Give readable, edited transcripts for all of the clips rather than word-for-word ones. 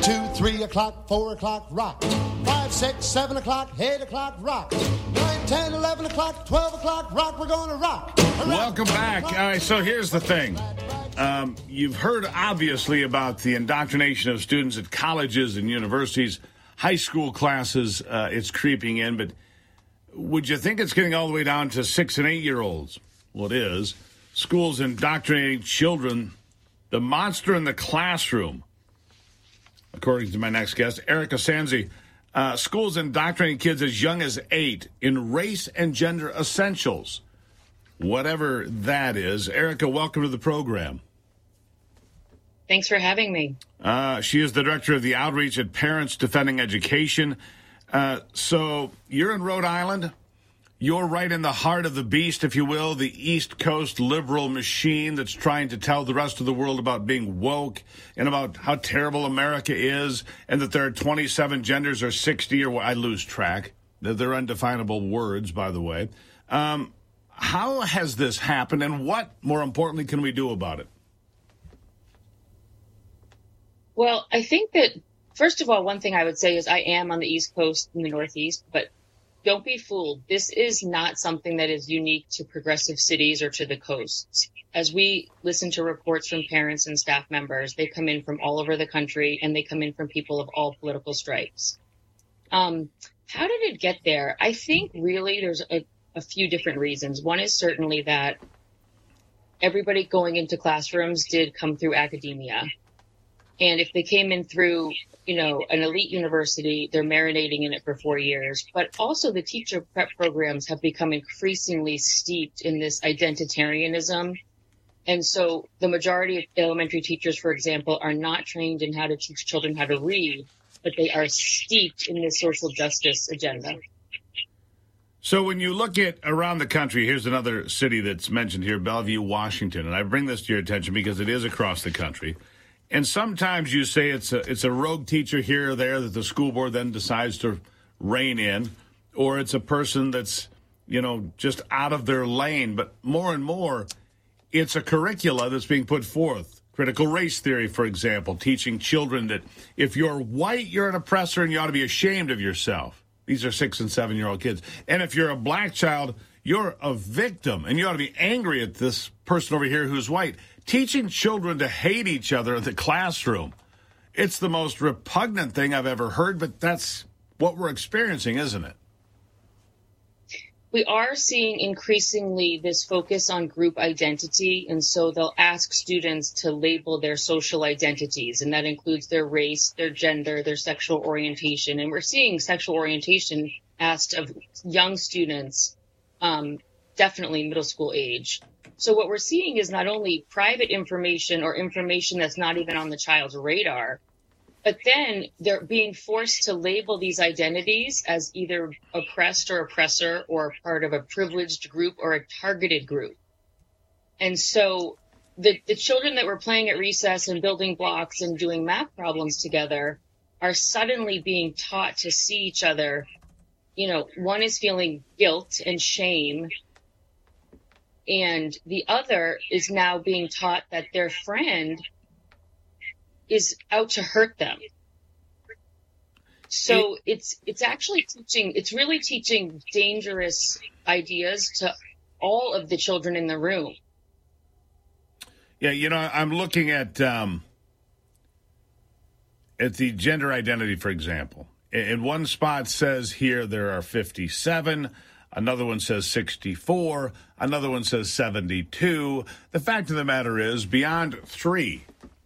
2, 3 o'clock, 4 o'clock, rock. 5, 6, 7 o'clock, 8 o'clock, rock. 9, 10, 11 o'clock, 12 o'clock, rock. We're going to rock. Welcome back. All right, so here's the thing. You've heard, obviously, about the indoctrination of students at colleges and universities, high school classes. It's creeping in, but would you think it's getting all the way down to 6 and 8-year-olds? Well, it is. Schools indoctrinating children. The monster in the classroom. According to my next guest, Erica Sanzi, schools indoctrinating kids as young as 8 in race and gender essentials. Whatever that is. Erica, welcome to the program. Thanks for having me. She is the director of the outreach at Parents Defending Education. So you're in Rhode Island. You're right in the heart of the beast, if you will, the East Coast liberal machine that's trying to tell the rest of the world about being woke and about how terrible America is and that there are 27 genders or 60 or I lose track. They're undefinable words, by the way. How has this happened and what, more importantly, can we do about it? Well, I think that, first of all, one thing I would say is I am on the East Coast in the Northeast, but don't be fooled. This is not something that is unique to progressive cities or to the coasts. As we listen to reports from parents and staff members, they come in from all over the country and they come in from people of all political stripes. How did it get there? I think really there's a few different reasons. One is certainly that everybody going into classrooms did come through academia. And if they came in through, an elite university, they're marinating in it for 4 years. But also the teacher prep programs have become increasingly steeped in this identitarianism. And so the majority of elementary teachers, for example, are not trained in how to teach children how to read, but they are steeped in this social justice agenda. So when you look at around the country, here's another city that's mentioned here, Bellevue, Washington. And I bring this to your attention because it is across the country. And sometimes you say it's a rogue teacher here or there that the school board then decides to rein in, or it's a person that's, just out of their lane. But more and more, it's a curricula that's being put forth. Critical race theory, for example, teaching children that if you're white, you're an oppressor and you ought to be ashamed of yourself. These are 6 and 7-year-old kids. And if you're a black child, you're a victim and you ought to be angry at this person over here who's white. Teaching children to hate each other in the classroom. It's the most repugnant thing I've ever heard, but that's what we're experiencing, isn't it? We are seeing increasingly this focus on group identity, and so they'll ask students to label their social identities, and that includes their race, their gender, their sexual orientation. And we're seeing sexual orientation asked of young students, definitely middle school age. So what we're seeing is not only private information or information that's not even on the child's radar, but then they're being forced to label these identities as either oppressed or oppressor or part of a privileged group or a targeted group. And so the children that were playing at recess and building blocks and doing math problems together are suddenly being taught to see each other. One is feeling guilt and shame, and the other is now being taught that their friend is out to hurt them. So it's really teaching dangerous ideas to all of the children in the room. Yeah, I'm looking at the gender identity, for example. In one spot says here there are 57. Another one says 64. Another one says 72. The fact of the matter is, beyond three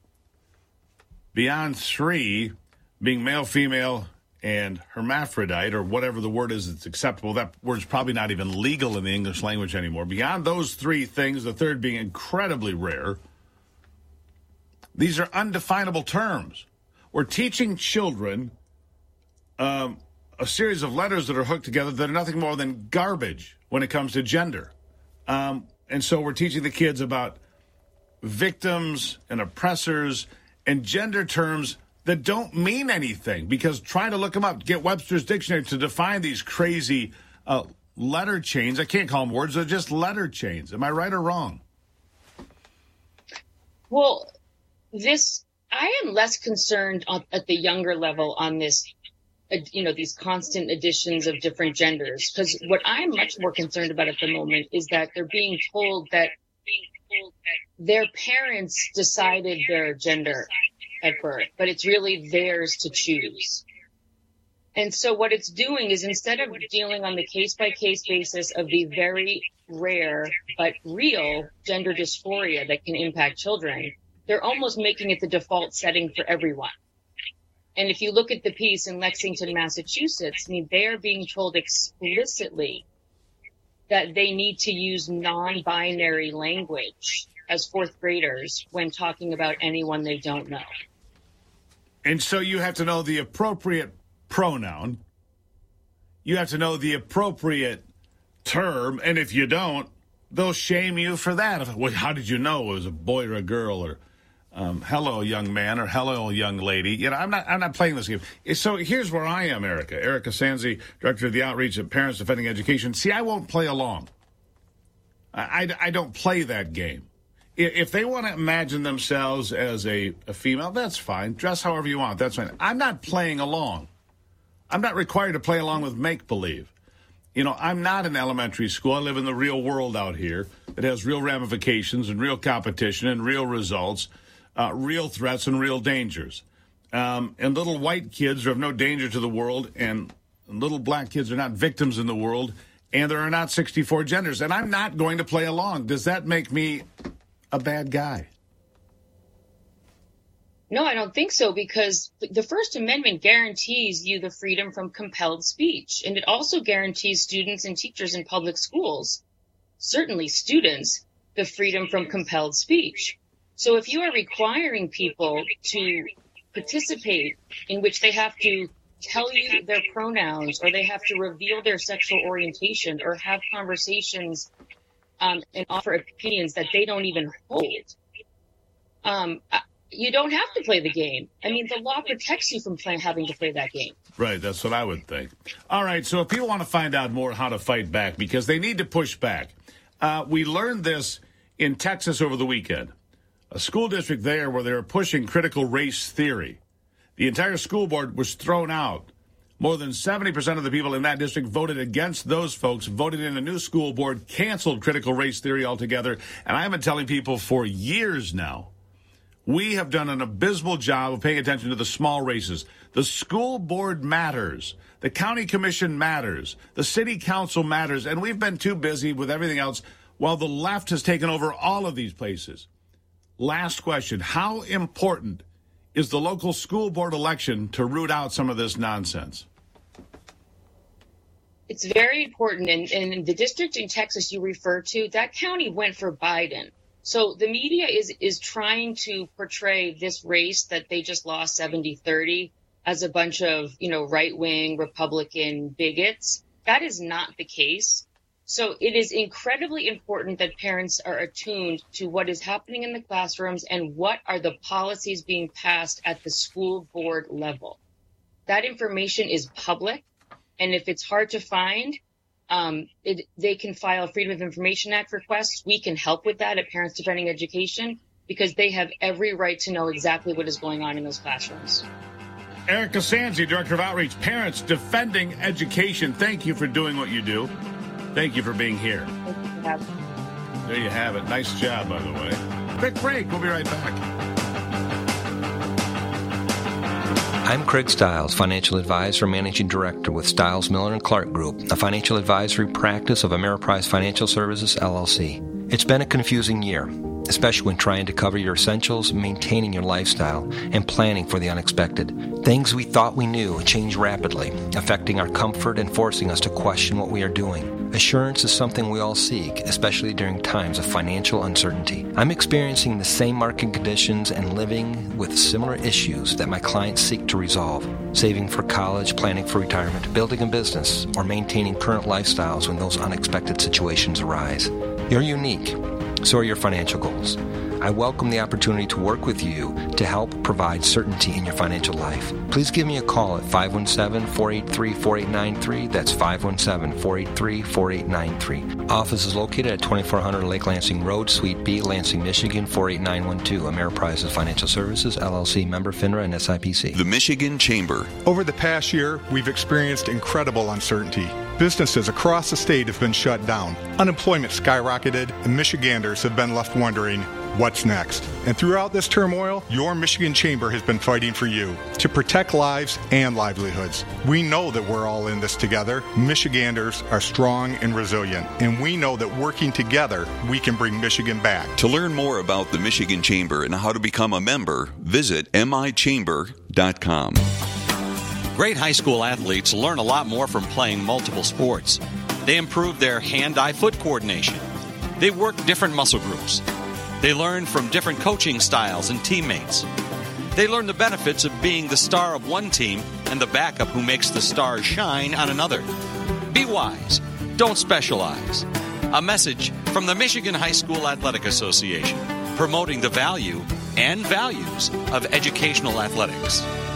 being male, female, and hermaphrodite, or whatever the word is that's acceptable, that word's probably not even legal in the English language anymore. Beyond those three things, the third being incredibly rare, these are undefinable terms. We're teaching children a series of letters that are hooked together that are nothing more than garbage when it comes to gender. And so we're teaching the kids about victims and oppressors and gender terms that don't mean anything, because trying to look them up, get Webster's Dictionary to define these crazy letter chains. I can't call them words. They're just letter chains. Am I right or wrong? Well, this I am less concerned at the younger level on this, these constant additions of different genders. Because what I'm much more concerned about at the moment is that they're being told that their parents decided their gender at birth, but it's really theirs to choose. And so what it's doing is, instead of dealing on the case-by-case basis of the very rare but real gender dysphoria that can impact children, they're almost making it the default setting for everyone. And if you look at the piece in Lexington, Massachusetts, I mean, they are being told explicitly that they need to use non-binary language as fourth graders when talking about anyone they don't know. And so you have to know the appropriate pronoun. You have to know the appropriate term. And if you don't, they'll shame you for that. Well, how did you know it was a boy or a girl? Or hello, young man, or hello, young lady. I'm not playing this game. So here's where I am, Erica. Erica Sanzi, Director of the Outreach at Parents Defending Education. See, I won't play along. I don't play that game. If they want to imagine themselves as a female, that's fine. Dress however you want. That's fine. I'm not playing along. I'm not required to play along with make-believe. I'm not in elementary school. I live in the real world out here. It has real ramifications and real competition and real results, real threats and real dangers. And little white kids are of no danger to the world, and little black kids are not victims in the world, and there are not 64 genders. And I'm not going to play along. Does that make me a bad guy? No, I don't think so, because the First Amendment guarantees you the freedom from compelled speech, and it also guarantees students and teachers in public schools, certainly students, the freedom from compelled speech. So if you are requiring people to participate in which they have to tell you their pronouns, or they have to reveal their sexual orientation, or have conversations and offer opinions that they don't even hold, you don't have to play the game. I mean, the law protects you from having to play that game. Right, that's what I would think. All right, so if people want to find out more how to fight back, because they need to push back, we learned this in Texas over the weekend. A school district there where they were pushing critical race theory. The entire school board was thrown out. More than 70% of the people in that district voted against those folks, voted in a new school board, canceled critical race theory altogether. And I've been telling people for years now, we have done an abysmal job of paying attention to the small races. The school board matters. The county commission matters. The city council matters. And we've been too busy with everything else while the left has taken over all of these places. Last question. How important is the local school board election to root out some of this nonsense? It's very important. And in the district in Texas you refer to, that county went for Biden. So the media is trying to portray this race that they just lost 70-30 as a bunch of, right-wing Republican bigots. That is not the case. So it is incredibly important that parents are attuned to what is happening in the classrooms and what are the policies being passed at the school board level. That information is public, and if it's hard to find, they can file a Freedom of Information Act request. We can help with that at Parents Defending Education, because they have every right to know exactly what is going on in those classrooms. Erica Sanzi, Director of Outreach, Parents Defending Education. Thank you for doing what you do. Thank you for being here. Thank you for having me. There you have it. Nice job, by the way. Quick break. We'll be right back. I'm Craig Stiles, Financial Advisor and Managing Director with Stiles, Miller & Clark Group, a financial advisory practice of Ameriprise Financial Services, LLC. It's been a confusing year, especially when trying to cover your essentials, maintaining your lifestyle, and planning for the unexpected. Things we thought we knew change rapidly, affecting our comfort and forcing us to question what we are doing. Assurance is something we all seek, especially during times of financial uncertainty. I'm experiencing the same market conditions and living with similar issues that my clients seek to resolve. Saving for college, planning for retirement, building a business, or maintaining current lifestyles when those unexpected situations arise. You're unique. So are your financial goals. I welcome the opportunity to work with you to help provide certainty in your financial life. Please give me a call at 517-483-4893. That's 517-483-4893. Office is located at 2400 Lake Lansing Road, Suite B, Lansing, Michigan, 48912. Ameriprise Financial Services, LLC, member FINRA and SIPC. The Michigan Chamber. Over the past year, we've experienced incredible uncertainty. Businesses across the state have been shut down. Unemployment skyrocketed, and Michiganders have been left wondering, what's next? And throughout this turmoil, your Michigan Chamber has been fighting for you to protect lives and livelihoods. We know that we're all in this together. Michiganders are strong and resilient, and we know that working together, we can bring Michigan back. To learn more about the Michigan Chamber and how to become a member, visit michamber.com. Great high school athletes learn a lot more from playing multiple sports. They improve their hand-eye foot coordination. They work different muscle groups. They learn from different coaching styles and teammates. They learn the benefits of being the star of one team and the backup who makes the stars shine on another. Be wise. Don't specialize. A message from the Michigan High School Athletic Association, promoting the value and values of educational athletics.